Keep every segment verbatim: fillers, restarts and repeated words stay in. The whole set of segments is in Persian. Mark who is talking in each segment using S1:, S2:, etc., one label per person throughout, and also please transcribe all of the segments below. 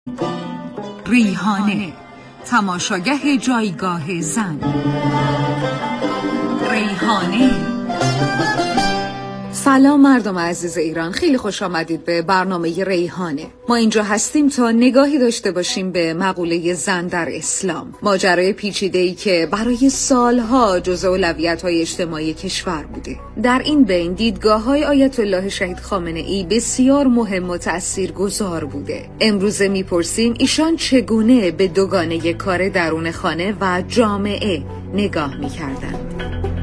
S1: ریحانه، تماشاگه جایگاه زن. ریحانه. سلام مردم عزیز ایران، خیلی خوش آمدید به برنامه ریحانه. ما اینجا هستیم تا نگاهی داشته باشیم به مقوله زن در اسلام، ماجرای پیچیده‌ای که برای سالها جزء اولویت‌های اجتماعی کشور بوده. در این بین دیدگاه‌های آیت الله شهید خامنه‌ای بسیار مهم و تأثیرگذار بوده. امروزه می‌پرسیم ایشان چگونه به دوگانه کار درون خانه و جامعه نگاه می‌کردند.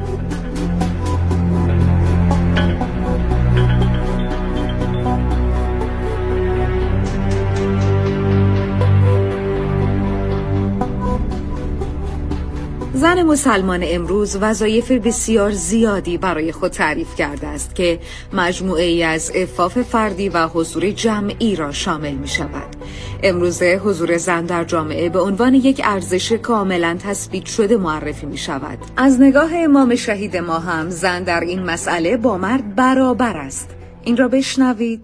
S1: زن مسلمان امروز وظایف بسیار زیادی برای خود تعریف کرده است که مجموعه ای از عفاف فردی و حضور جمعی را شامل می شود. امروزه حضور زن در جامعه به عنوان یک ارزش کاملا تثبیت شده معرفی می شود. از نگاه امام شهید ما هم زن در این مسئله با مرد برابر است. این را بشنوید.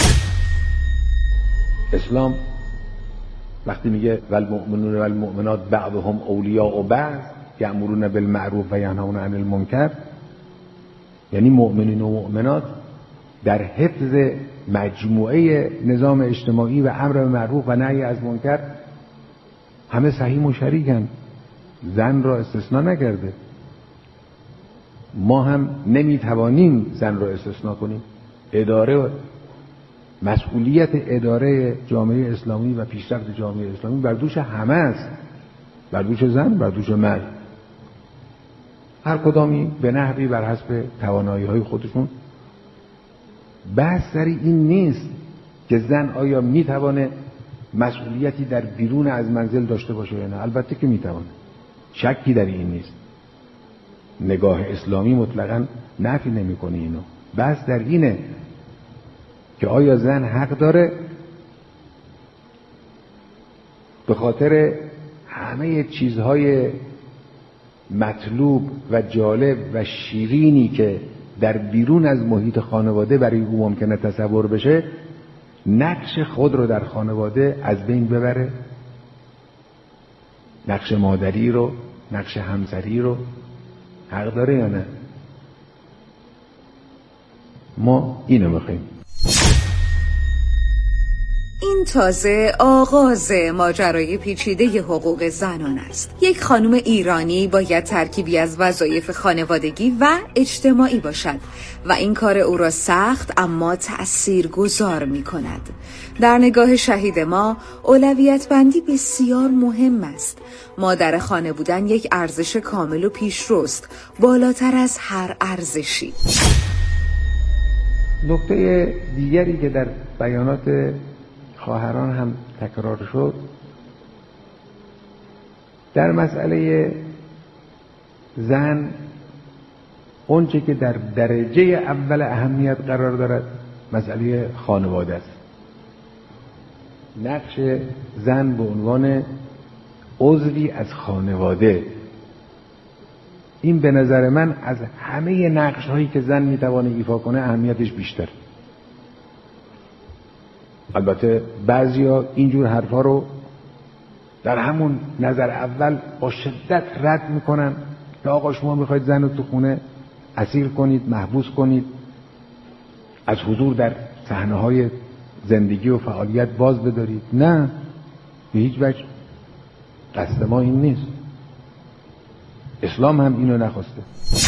S2: اسلام وقتی میگه والمؤمنون والمؤمنات بعضهم اولیاء بعض یأمرون بالمعروف و ینهون عن المنکر، یعنی مؤمنین و مؤمنات در حفظ مجموعه نظام اجتماعی و امر به معروف و نهی از منکر همه سهیم و شریکن، زن را استثناء نکرده. ما هم نمیتوانیم زن را استثناء کنیم. اداره مسئولیت اداره جامعه اسلامی و پیشرفت جامعه اسلامی بر دوش همه است، بر دوش زن، بر دوش مرد، هر کدامی به نحوی بر حسب توانایی های خودشون. بحث سر این نیست که زن آیا میتوانه مسئولیتی در بیرون از منزل داشته باشه یا نه. البته که میتوانه، شکی در این نیست. نگاه اسلامی مطلقاً نفی نمیکنه اینو. بحث در اینه که آیا زن حق داره به خاطر همه چیزهای مطلوب و جالب و شیرینی که در بیرون از محیط خانواده برای او ممکنه تصور بشه، نقش خود رو در خانواده از بین ببره؟ نقش مادری رو، نقش همسری رو حق داره یا نه؟ ما اینو میخوایم.
S1: این تازه آغاز ماجرای پیچیده حقوق زنان است. یک خانم ایرانی باید ترکیبی از وظایف خانوادگی و اجتماعی باشد و این کار او را سخت اما تأثیرگذار می کند. در نگاه شهید ما اولویت بندی بسیار مهم است. مادر خانه بودن یک ارزش کامل و پیشروست، بالاتر از هر ارزشی.
S2: نکته دیگری که در بیانات خواهران هم تکرار شد در مسئله زن، اونچه که در درجه اول اهمیت قرار دارد مسئله خانواده است. نقش زن به عنوان عضوی از خانواده، این به نظر من از همه نقش هایی که زن میتوانه ایفا کنه اهمیتش بیشتر. البته بعضیا اینجور حرفا رو در همون نظر اول با شدت رد میکنن که آقا شما میخواید زن رو تو خونه اسیر کنید، محبوس کنید، از حضور در صحنه‌های زندگی و فعالیت باز بدارید. نه، به هیچ وجه قصد ما این نیست. اسلام هم اینو نخواسته.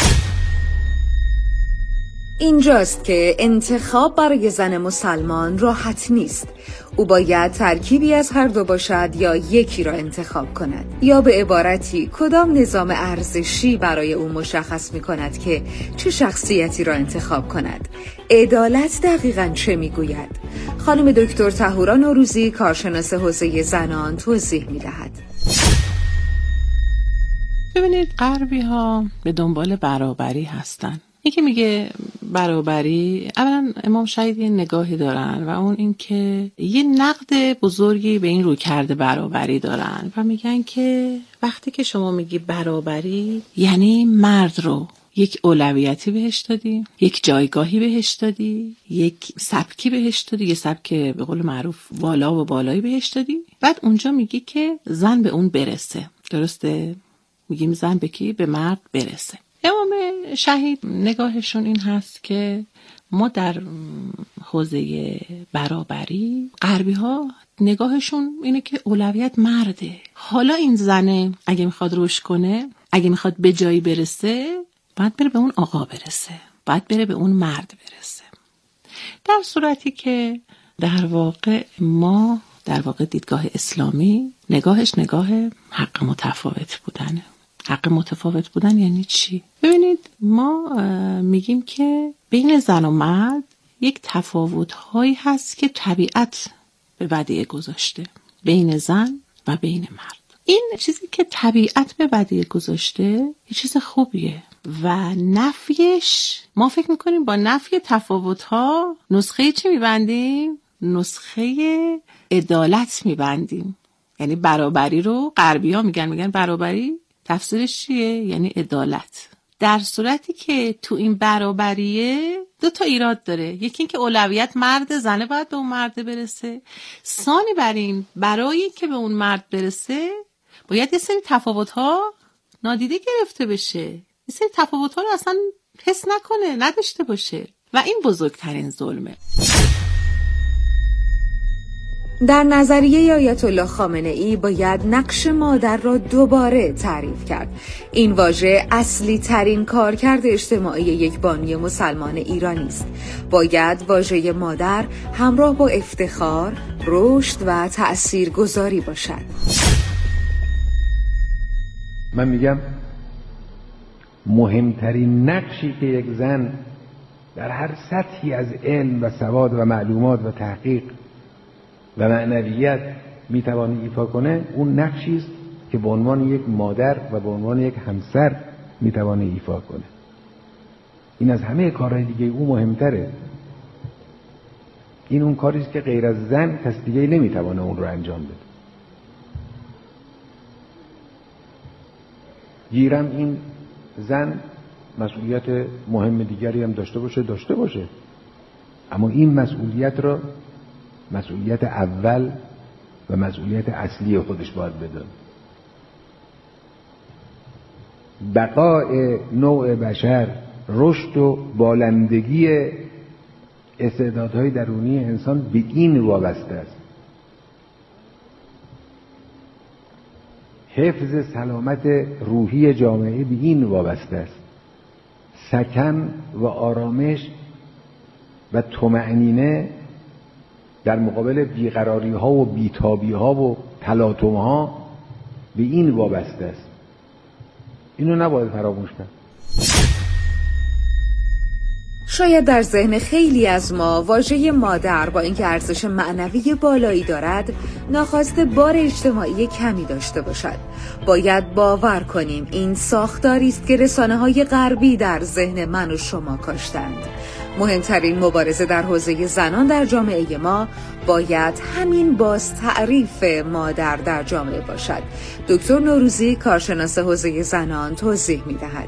S1: اینجاست که انتخاب برای زن مسلمان راحت نیست. او باید ترکیبی از هر دو باشد یا یکی را انتخاب کند، یا به عبارتی کدام نظام ارزشی برای او مشخص می کند که چه شخصیتی را انتخاب کند. عدالت دقیقاً چه می گوید؟ خانم دکتر طهورا نوروزی، کارشناس حوزه زنان، توضیح می دهد.
S3: ببینید، غربی ها به دنبال برابری هستن. یکی میگه برابری، اولا امام شهید یه نگاهی دارن و اون این که یه نقد بزرگی به این رو کرده برابری دارن و میگن که وقتی که شما میگی برابری یعنی مرد رو یک اولویتی بهش دادی، یک جایگاهی بهش دادی، یک سبکی بهش دادی، یه سبک به قول معروف والا و بالایی بهش دادی. بعد اونجا میگی که زن به اون برسه. درسته؟ میگیم زن به کی؟ به مرد برسه. امام شهید نگاهشون این هست که ما در حوزه برابری، غربی ها نگاهشون اینه که اولویت مرده. حالا این زنه اگه میخواد رشد کنه، اگه میخواد به جایی برسه، باید بره به اون آقا برسه، باید بره به اون مرد برسه. در صورتی که در واقع ما در واقع دیدگاه اسلامی نگاهش نگاه حق متفاوت بودنه. حق متفاوت بودن یعنی چی؟ ببینید ما میگیم که بین زن و مرد یک تفاوت‌هایی هست که طبیعت به ودیعه گذاشته بین زن و بین مرد. این چیزی که طبیعت به ودیعه گذاشته یه چیز خوبیه و نفیش، ما فکر میکنیم با نفی تفاوت‌ها نسخه چی میبندیم؟ نسخه عدالت میبندیم. یعنی برابری رو غربی‌ها میگن میگن برابری تفسیرش چیه؟ یعنی عدالت. در صورتی که تو این برابریه دو تا ایراد داره. یکی این که اولویت مرد، زنه باید به اون مرد برسه. ثانی بر این، برای که به اون مرد برسه باید یه سری تفاوت‌ها نادیده گرفته بشه، یه سری تفاوت‌ها رو اصلا حس نکنه، نداشته باشه و این بزرگترین ظلمه.
S1: در نظریه آیت الله خامنه ای باید نقش مادر را دوباره تعریف کرد. این واژه اصلی ترین کارکرد اجتماعی یک بانوی مسلمان ایرانی است. باید واژه مادر همراه با افتخار، رشد و تأثیرگذاری باشد.
S2: من میگم مهمترین نقشی که یک زن در هر سطحی از علم و سواد و معلومات و تحقیق و معنویت میتوانه ایفا کنه، اون نقشی است که به عنوان یک مادر و به عنوان یک همسر میتوانه ایفا کنه. این از همه کارهای دیگه او مهمتره. این اون کاری است که غیر از زن کس دیگه نمیتوانه اون رو انجام بده. گیرم این زن مسئولیت مهم دیگری هم داشته باشه داشته باشه اما این مسئولیت را مسئولیت اول و مسئولیت اصلی خودش باید بدونه. بقای نوع بشر، رشد و بالندگی استعدادهای درونی انسان به این وابسته است. حفظ سلامت روحی جامعه به این وابسته است. سکن و آرامش و طمأنینه در مقابل بیقراری ها و بیتابی ها و تلاطم ها به این وابسته است. اینو نباید فراموش کرد.
S1: شاید در ذهن خیلی از ما واژه مادر با اینکه ارزش معنوی بالایی دارد، ناخواسته بار اجتماعی کمی داشته باشد. باید باور کنیم این ساختاری است که رسانه‌های غربی در ذهن من و شما کاشتند. مهمترین مبارزه در حوزه زنان در جامعه ما باید همین باز تعریف مادر در جامعه باشد. دکتر نوروزی، کارشناس حوزه زنان، توضیح می‌دهد.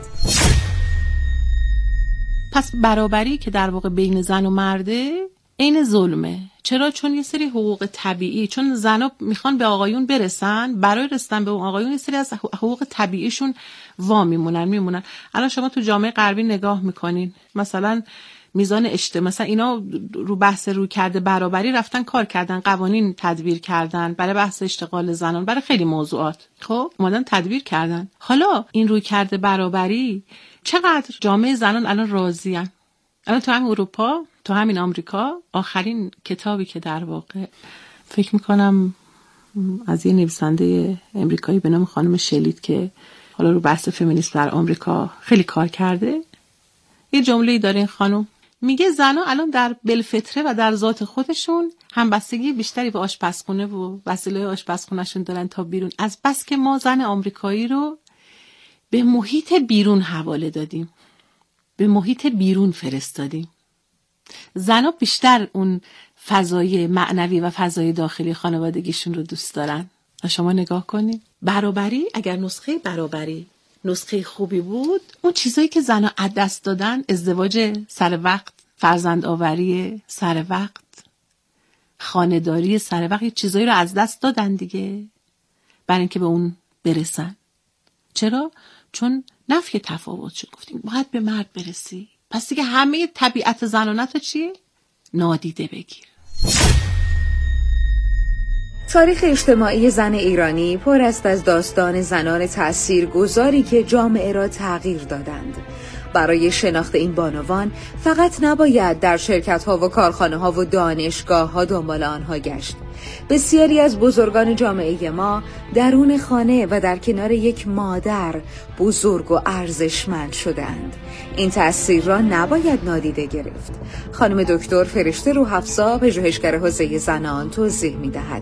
S3: پس برابری که در واقع بین زن و مرده عین ظلمه. چرا؟ چون یه سری حقوق طبیعی، چون زنا میخوان به آقایون برسن، برای رسیدن به اون آقایون یه سری از حقوق طبیعیشون وا میمونن میمونن الان شما تو جامعه غربی نگاه میکنین، مثلا میزان اجتماع، مثلا اینا رو بحث روی کرده برابری رفتن کار کردن، قوانین تدویر کردن برای بحث اشتغال زنان، برای خیلی موضوعات خب اومدن تدویر کردن. حالا این روی کرده برابری چقدر جامعه زنان الان راضی‌ان. الان تو همین اروپا، تو همین آمریکا، آخرین کتابی که در واقع فکر میکنم از یه نویسنده امریکایی به نام خانم شلید که حالا رو بحث فمینیسم در آمریکا خیلی کار کرده، یه جمله‌ای داره این خانم، میگه زنها الان در بالفطره و در ذات خودشون همبستگی بیشتری به آشپزخونه و وسایل آشپزخونه‌شون دارن تا بیرون، از بس که ما زن آمریکایی رو به محیط بیرون حواله دادیم، به محیط بیرون فرستادیم. زنها بیشتر اون فضای معنوی و فضای داخلی خانوادگیشون رو دوست دارن. شما نگاه کنید، برابری، اگر نسخه برابری نسخه خوبی بود، اون چیزایی که زنها از دست دادن، ازدواج سر وقت، فرزند آوری سر وقت، خانه‌داری سر وقت، چیزایی رو از دست دادن دیگه برای اینکه به اون برسن. چرا؟ چون نفی تفاوت شد، گفتیم باید به مرد برسی، پس دیگه همه طبیعت زنانه تو چیه؟ نادیده بگیر.
S1: تاریخ اجتماعی زن ایرانی پر است از داستان زنان تأثیرگذاری که جامعه را تغییر دادند. برای شناخت این بانوان فقط نباید در شرکت‌ها و کارخانه‌ها و دانشگاه‌ها دنبال آنها گشت. بسیاری از بزرگان جامعه ما درون خانه و در کنار یک مادر بزرگ و ارزشمند شدند. این تأثیر را نباید نادیده گرفت. خانم دکتر فرشته روح‌افزا، پژوهشگر حوزه زنان، توضیح می‌دهد.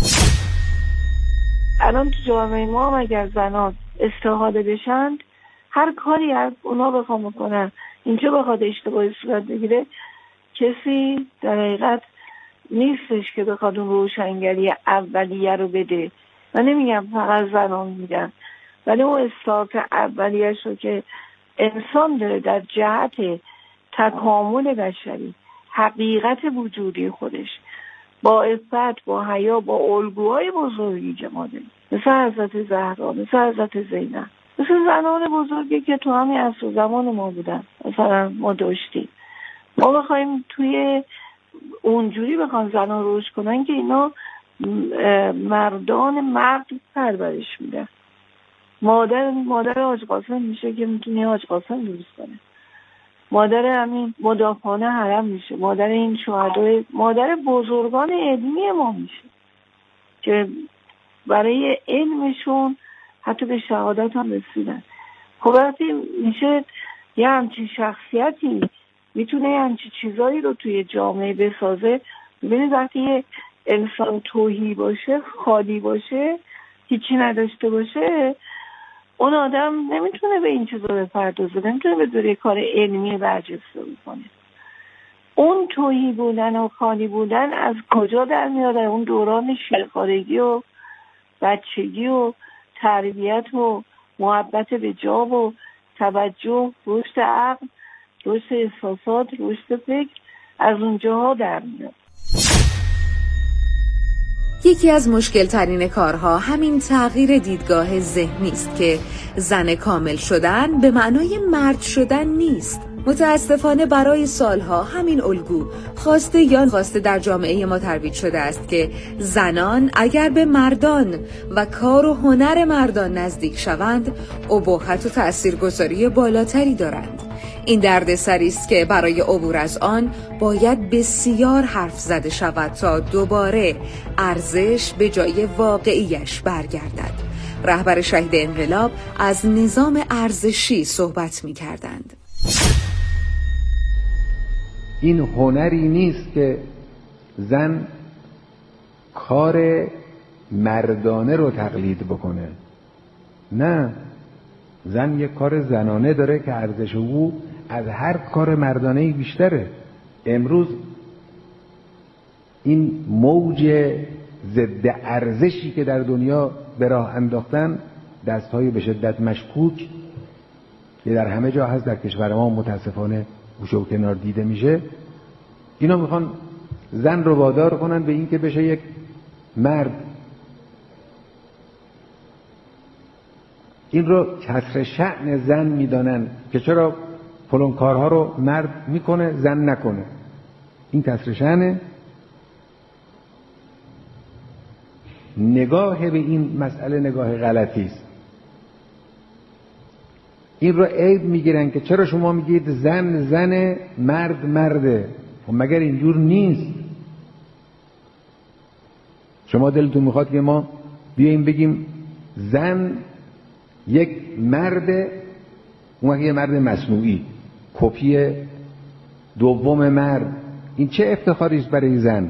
S4: الان تو جامعه ما هم اگر زنان استفاده بشند، هر کاری از اونا بخوام بکنن اینجا بخواد اشتباهی صورت بگیره، کسی در حقیقت نیستش که بخواد اون روشنگری اولیه رو بده. من نمیگم فقط زنان میدن، ولی اون استارت اولیه‌اش رو که انسان داره در جهت تکامل بشری، حقیقت وجودی خودش، با عفت، با حیا، با الگوهای بزرگی که ما داریم، مثل حضرت زهرا، مثل حضرت زینب، مثل زنان بزرگی که تو همین عصر زمان ما بودن، مثلا ما داشتیم. ما بخوایم توی اونجوری بخوام زنان روش کنن که اینا مردان مرد پرورش میدن. مادر مادر حاج قاسم میشه که میتونه حاج قاسم درست کنه، مادر همین مدافعان حرم میشه، مادر این شهدای، مادر بزرگان علمی ما میشه که برای علمشون حتی به شهادت هم رسیدن. خب وقتی میشه یه همچین شخصیتی میتونه یه همچین چیزایی رو توی جامعه بسازه. ببینید وقتی یه انسان توهی باشه، خالی باشه، هیچی نداشته باشه، اون آدم نمیتونه به این چیزا بپردازه، نمیتونه به دوره کار علمی برجسته بکنه. اون توهی بودن و خالی بودن از کجا در میاد؟ اون دوران شیرخوارگی و بچگی و تربیت و محبت به جا و توجه، رشد عقل، رشد احساسات، رشد فکر، از اونجاها در میاد.
S1: یکی از مشکل ترین کارها همین تغییر دیدگاه ذهنی است که زن کامل شدن به معنای مرد شدن نیست. متاسفانه برای سالها همین الگو خواسته یا خواسته در جامعه ما ترویج شده است که زنان اگر به مردان و کار و هنر مردان نزدیک شوند، اباحت و تاثیرگذاری بالاتری دارند. این دردسری است که برای عبور از آن باید بسیار حرف زده شود تا دوباره ارزش به جای واقعیش برگردد. رهبر شهید انقلاب از نظام ارزشی صحبت می کردند.
S2: این هنری نیست که زن کار مردانه رو تقلید بکنه، نه، زن یک کار زنانه داره که ارزش او از هر کار مردانه‌ای بیشتره. امروز این موج ضد ارزشی که در دنیا به راه انداختن، دستهای به شدت مشکوک که در همه جا هست، در کشور ما متاسفانه گوشه و کنار دیده میشه، اینا میخوان زن رو وادار کنن به این که بشه یک مرد. این رو کسر شأن زن میدانن که چرا فلان کارها رو مرد میکنه زن نکنه. این کسر شأن. نگاه به این مسئله نگاه غلطی است. این رو عیب میگیرن که چرا شما میگید زن زن، مرد مرده. و مگر اینجور نیست؟ شما دلتون میخواد که ما بیاییم بگیم زن یک مرد، اون یه مرد مصنوعی، کپی دوم مرد، این چه افتخاری است برای زن؟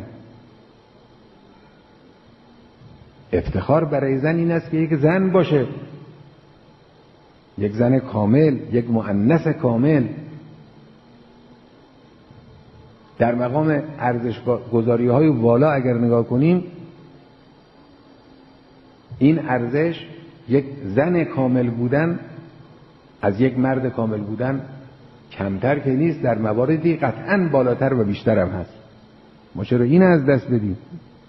S2: افتخار برای زن این است که یک زن باشه، یک زن کامل، یک مؤنث کامل. در مقام ارزش گذاری های والا اگر نگاه کنیم، این ارزش یک زن کامل بودن از یک مرد کامل بودن کمتر که نیست، در مواردی قطعاً بالاتر و بیشتر هم هست. ما چرا این از دست بدیم؟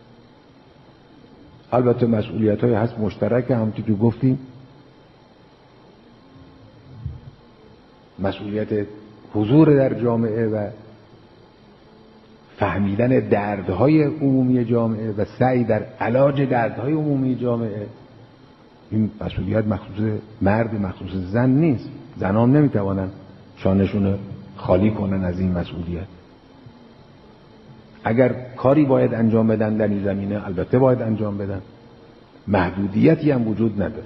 S2: البته مسئولیت های هست مشترک، همونطور که گفتیم مسئولیت حضور در جامعه و فهمیدن دردهای عمومی جامعه و سعی در علاج دردهای عمومی جامعه. این مسئولیت مخصوص مرد مخصوص زن نیست. زنان نمیتوانن شانشون خالی کنن از این مسئولیت. اگر کاری باید انجام بدن در این زمینه البته باید انجام بدن، محدودیتی هم وجود نداره.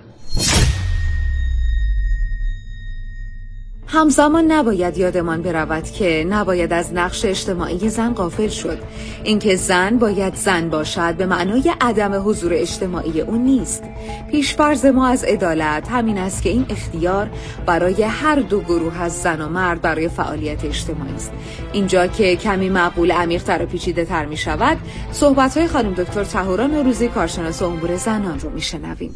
S1: همزمان نباید یادمان برود که نباید از نقش اجتماعی زن غافل شد. اینکه زن باید زن باشد به معنای عدم حضور اجتماعی اون نیست. پیش‌فرض ما از عدالت همین است که این اختیار برای هر دو گروه از زن و مرد برای فعالیت اجتماعی است. اینجا که کمی معقول عمیق‌تر و پیچیده‌تر می‌شود، صحبت‌های خانم دکتر طهورا نوروزی کارشناس امور زنان رو می‌شنویم.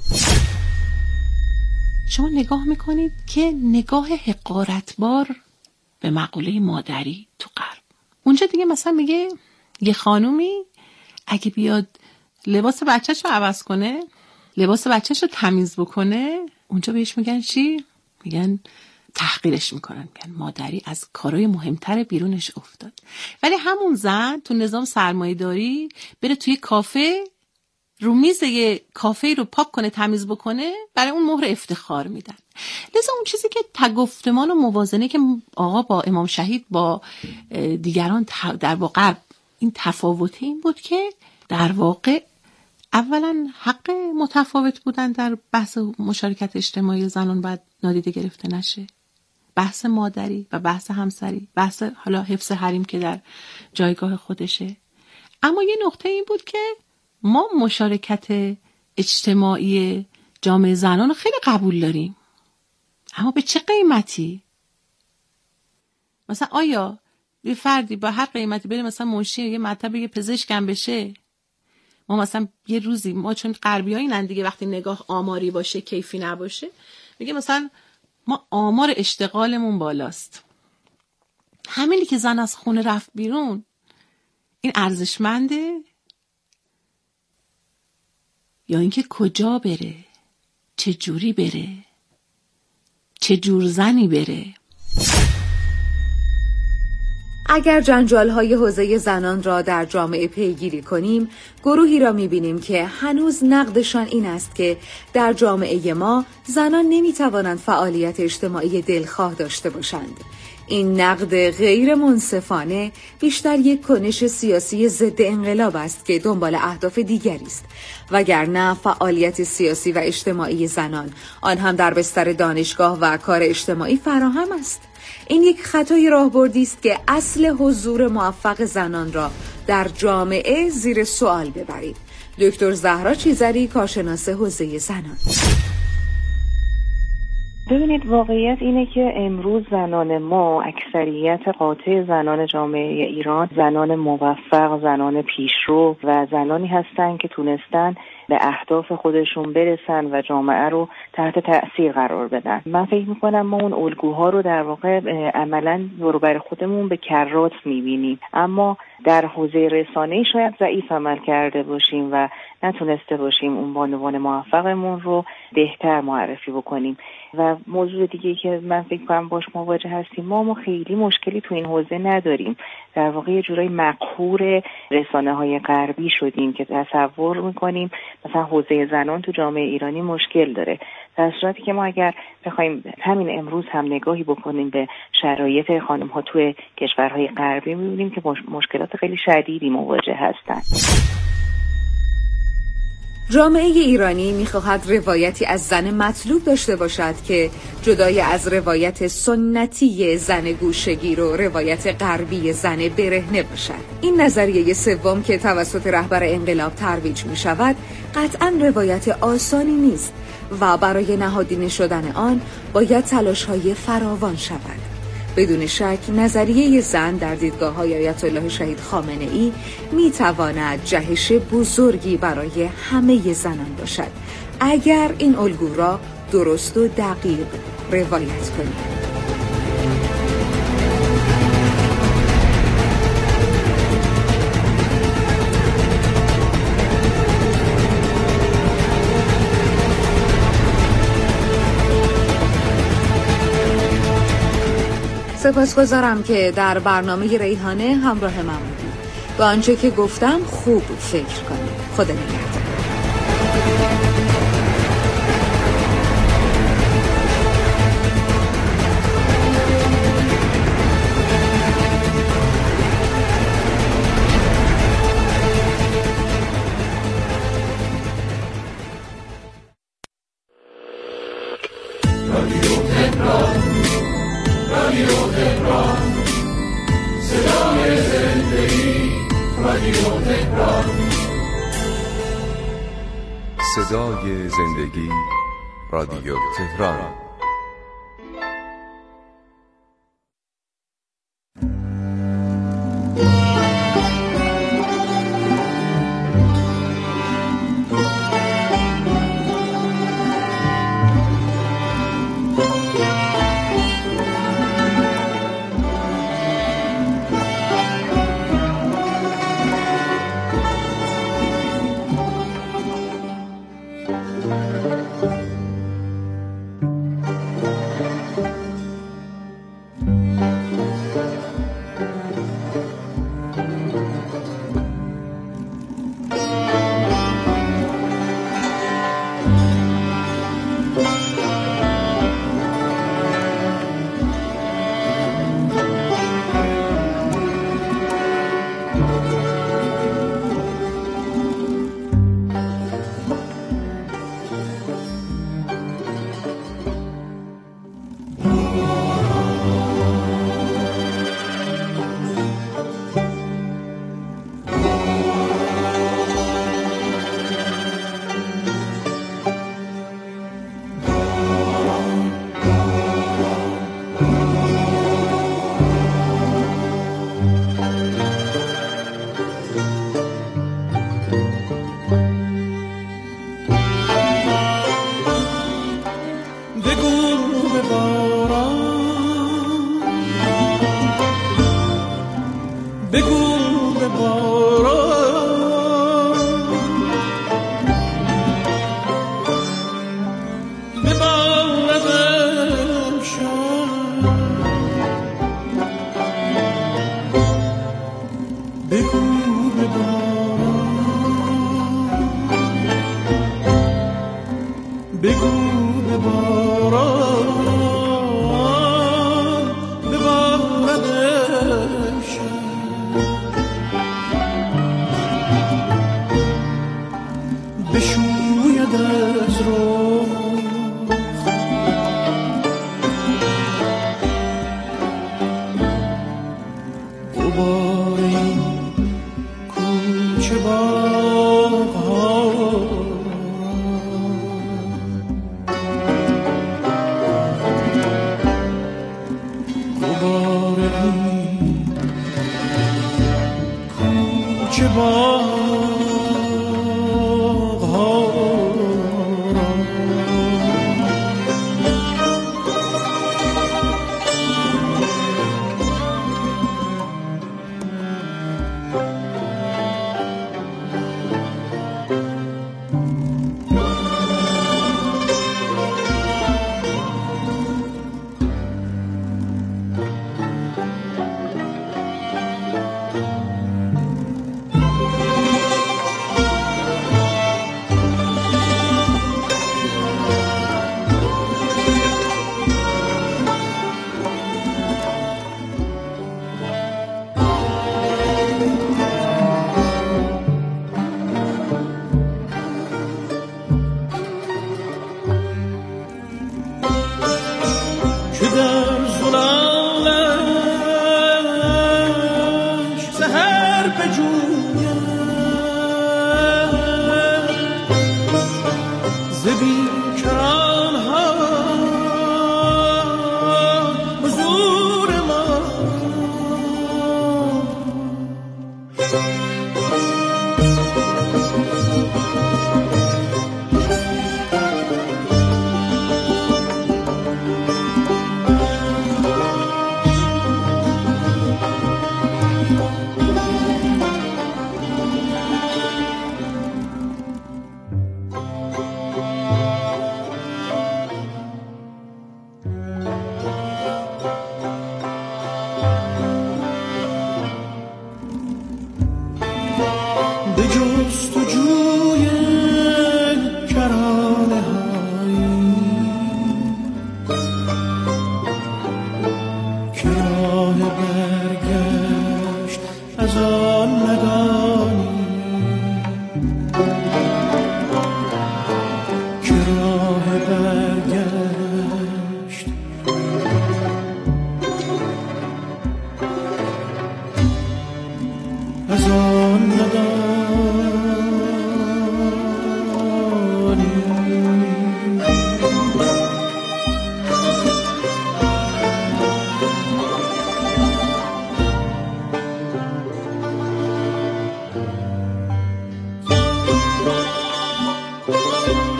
S3: شما نگاه میکنید که نگاه حقارتبار به مقوله مادری تو غرب، اونجا دیگه مثلا میگه یه خانومی اگه بیاد لباس بچه‌ش رو عوض کنه، لباس بچه‌ش رو تمیز بکنه، اونجا بهش میگن چی؟ میگن تحقیرش میکنن، میگن مادری از کارهای مهمتر بیرونش افتاد. ولی همون زن تو نظام سرمایه‌داری بره توی کافه، رو میز یه کافه رو پاک کنه، تمیز بکنه، برای اون مهر افتخار میدن. لذا اون چیزی که تگفتمان و موازنه که آقا با امام شهید با دیگران در واقع این تفاوت این بود که در واقع اولا حق متفاوت بودن در بحث مشارکت اجتماعی زنان باید نادیده گرفته نشه. بحث مادری و بحث همسری، بحث حالا حفظ حریم که در جایگاه خودشه. اما یه نقطه این بود که ما مشارکت اجتماعی جامعه زنان رو خیلی قبول داریم، اما به چه قیمتی؟ مثلا آیا یه فردی با هر قیمتی بره مثلا منشی یه مطب یه پزشکم بشه؟ ما مثلا یه روزی ما چون غربیایی نن دیگه، وقتی نگاه آماری باشه کیفی نباشه، میگه مثلا ما آمار اشتغالمون بالاست، همینی که زن از خونه رفت بیرون این ارزشمنده؟ یا اینکه کجا بره، چه جوری بره، چه جور زنی بره؟
S1: اگر جنجال‌های حوزه زنان را در جامعه پیگیری کنیم، گروهی را می‌بینیم که هنوز نقدشان این است که در جامعه ما زنان نمی‌توانند فعالیت اجتماعی دلخواه داشته باشند. این نقد غیر منصفانه بیشتر یک کنش سیاسی ضد انقلاب است که دنبال اهداف دیگری است، وگرنه فعالیت سیاسی و اجتماعی زنان آن هم در بستر دانشگاه و کار اجتماعی فراهم است. این یک خطای راهبردی است که اصل حضور موفق زنان را در جامعه زیر سوال ببرید. دکتر زهرا چیزری، کارشناس حوزه زنان.
S4: ببینید، واقعیت اینه که امروز زنان ما، اکثریت قاطع زنان جامعه ایران، زنان موفق، زنان پیشرو و زنانی هستن که تونستن به اهداف خودشون برسن و جامعه رو تحت تأثیر قرار بدن. من فکر میکنم ما اون الگوها رو در واقع عملاً دور و بر خودمون به کرات میبینیم، اما در حوزه رسانه‌ای شاید ضعیف عمل کرده باشیم و نتونسته باشیم اون بانوان موفقمون رو بهتر معرفی بکنیم. و موضوع دیگه که من فکر کنم باش مواجه هستیم، ما ما خیلی مشکلی تو این حوزه نداریم. در واقع یه جورای مقهور رسانه‌های غربی شدیم که تصور میکنیم مثلا حوزه زنان تو جامعه ایرانی مشکل داره، در صورتی که ما اگر بخوایم همین امروز هم نگاهی بکنیم به شرایط خانم‌ها توی کشورهای غربی، می‌بینیم که مشکلات خیلی شدیدی مواجه هستند.
S1: جامعه ایرانی می‌خواهد روایتی از زن مطلوب داشته باشد که جدای از روایت سنتی زن گوشه‌گیر و روایت غربی زن برهنه باشد. این نظریه سوم که توسط رهبر انقلاب ترویج می‌شود، قطعاً روایت آسانی نیست و برای نهادینه شدن آن باید تلاش‌های فراوان شود. بدون شک نظریه زن در دیدگاه‌های آیت الله شهید خامنه‌ای می‌تواند جهش بزرگی برای همه زنان باشد اگر این الگو را درست و دقیق روایت کنید. سپاسگزارم که در برنامه ریحانه همراه من بودید. به آنچه که گفتم خوب فکر کنید. خدا نگهدار.
S5: صدای زندگی، رادیو تهران.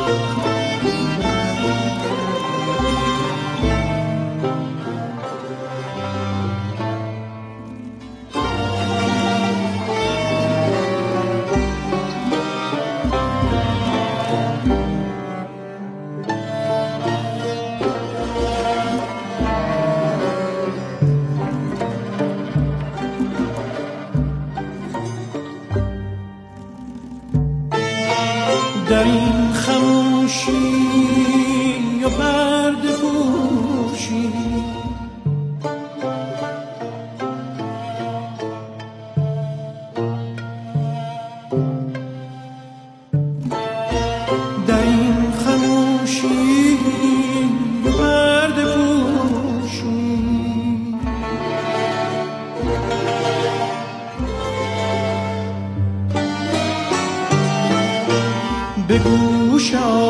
S6: در این خموشی یا پرده پوشی در این خموشی یا پرده پوشی به گوش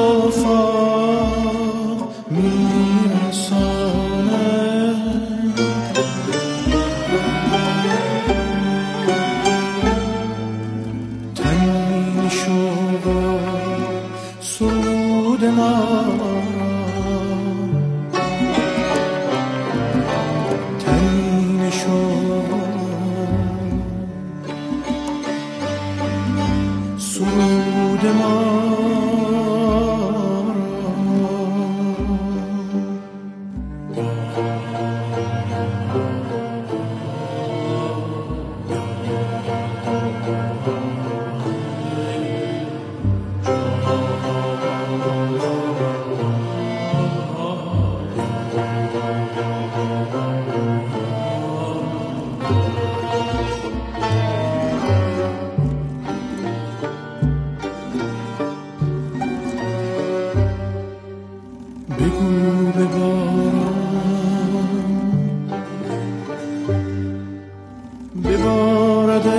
S6: آفاق میرساند تنین شد سرود ما تنین شد سرود ما بگو به باران ببارد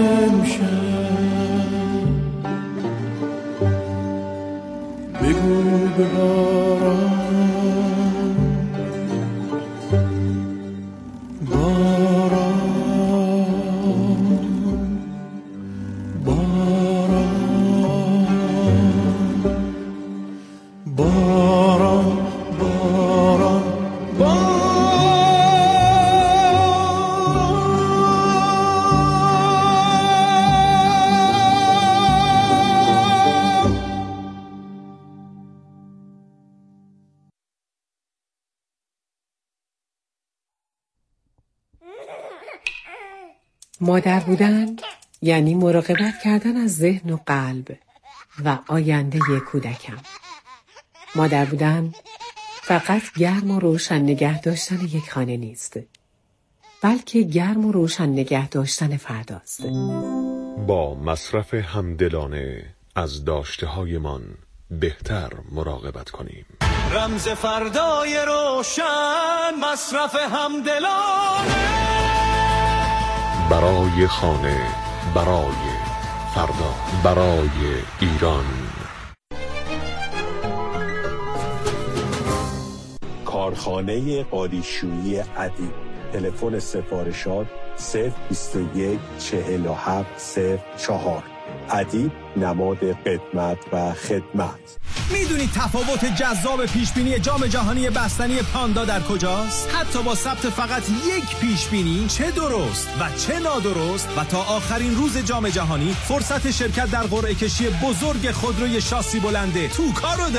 S6: امشب بگو به باران باران باران باران
S7: مادر بودن یعنی مراقبت کردن از ذهن و قلب و آینده کودکم. مادر بودن فقط گرم و روشن نگه داشتن یک خانه نیست، بلکه گرم و روشن نگه داشتن فرداست.
S8: با مصرف همدلانه از داشته‌هایمان بهتر مراقبت کنیم.
S6: رمز فردای روشن، مصرف همدلانه
S8: برای خانه، برای فردا، برای ایران.
S9: کارخانه قالیشویی ادیب. تلفن سفارشات صفر بیست و یک چهل و هفت صفر چهار. ادیب نماد قدمت و خدمت.
S6: میدونید تفاوت جذاب پیشبینی جام جهانی بستنی پاندا در کجاست؟ حتی با ثبت فقط یک پیشبینی، چه درست و چه نادرست، و تا آخرین روز جام جهانی فرصت شرکت در قرعه کشی بزرگ خودروی شاسی بلنده توکا رو